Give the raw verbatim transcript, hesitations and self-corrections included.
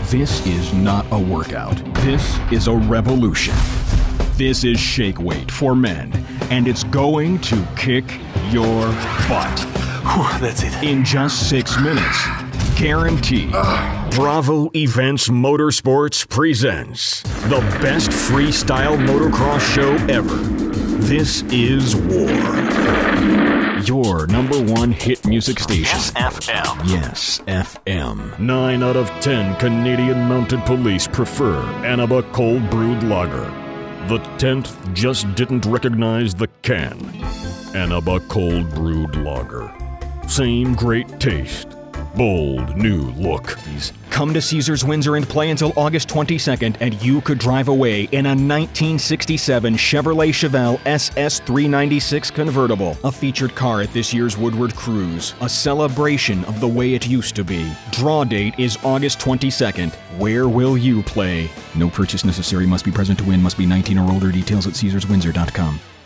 This is not a workout. This is a revolution. This is shake weight for men, and it's going to kick your butt. Whew, that's it. In just six minutes. Guaranteed. Uh. Bravo Events Motorsports presents the best freestyle motocross show ever. This is War. Your number one hit music station. S F M. Yes, F M. Nine out of ten Canadian Mounted Police prefer Annaba Cold Brewed Lager. The tenth just didn't recognize the can. Annaba Cold Brewed Lager. Same great taste. Bold new look. Come to Caesars Windsor and play until August twenty-second, and you could drive away in a nineteen sixty-seven Chevrolet Chevelle S S three ninety-six convertible, a featured car at this year's Woodward Cruise, a celebration of the way it used to be. Draw date is August twenty-second. Where will you play? No purchase necessary. Must be present to win. Must be nineteen or older. Details at caesars windsor dot com.